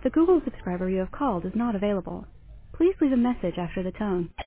The Google subscriber you have called is not available. Please leave a message after the tone.